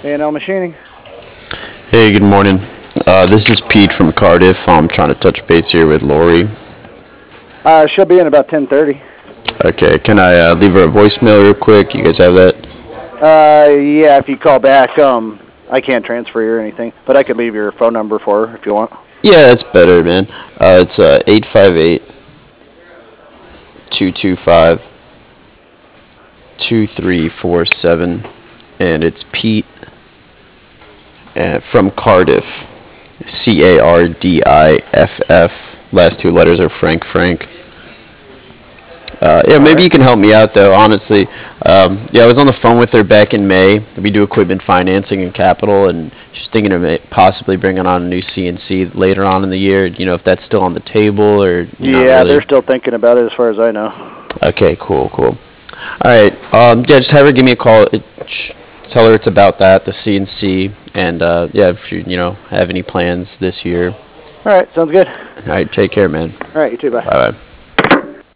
A&L Machining. Hey, good morning. This is Pete from Cardiff. I'm trying to touch base here with Lori. She'll be in about 10:30. Okay, can I leave her a voicemail real quick? You guys have that? Yeah, if you call back, I can't transfer you or anything, but I could leave your phone number for her if you want. Yeah, that's better, man. It's 858 225 2347, and it's Pete from Cardiff. Cardiff. Last two letters are Frank. Yeah, maybe All you can help me out though. Honestly, yeah, I was on the phone with her back in May. We do equipment financing and capital, and she's thinking of possibly bringing on a new CNC later on in the year. You know, if that's still on the table or not Yeah, really. they're still thinking about it as far as I know. Okay, cool. All right. Yeah, just have her give me a call. Tell her it's about that, the CNC, and yeah, if you have any plans this year. All right, sounds good. All right, take care, man. All right, you too, bye. Bye bye.